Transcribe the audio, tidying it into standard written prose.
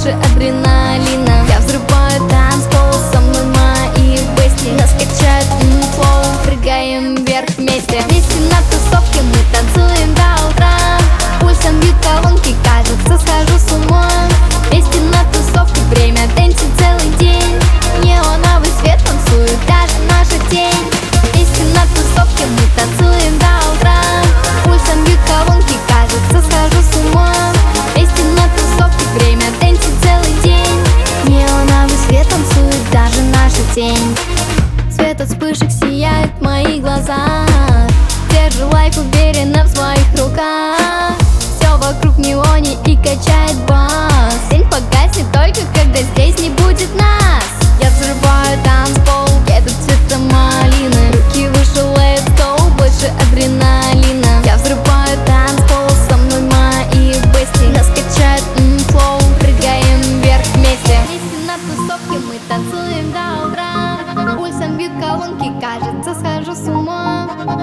больше адреналина. Я взрываю танцпол, со мной мои бести. Нас качает флоу, прыгаем вверх вместе. Вместе на тусовке мы танцуем до утра. Пульсом бьют колонки, кажется, схожу с ума. Вместе на тусовке время танцев целый день. Неоновый свет танцует даже наша тень. Вместе на тусовке мы танцуем до утра. Пульсом бьют колонки, кажется, схожу с ума. Вместе на тусовке время танцев целый день. Неоновый свет танцует даже наша тень. Свет от вспышек сияет в моих глазах. Держу лайф уверенно в своих руках. Все вокруг в неоне и качает бас. Тень погаснет только когда здесь не будет нас. Я взрываю танцпол, еду цветом малины. Руки выше, let's go, больше адреналина. Я взрываю танцпол, со мной мои бести. Нас качает флоу, прыгаем вверх вместе. Вместе на тусовке мы танцуем до утра. Пульсом бьют колонки, кажется, схожу с ума.